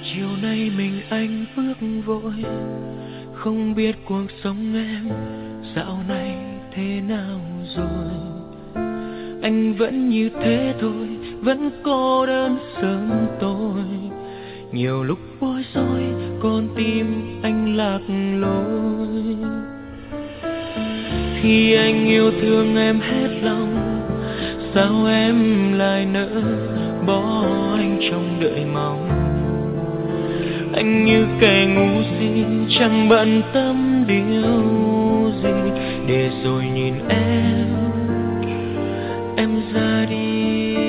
Chiều nay mình anh bước vội, không biết cuộc sống em dạo này thế nào rồi. Anh vẫn như thế thôi, vẫn cô đơn sớm tối. Nhiều lúc bối rối, con tim anh lạc lối. Khi anh yêu thương em hết lòng, sao em lại nỡ bỏ anh trong đợi mong. Anh như kẻ ngu si, chẳng bận tâm điều gì, để rồi nhìn em ra đi.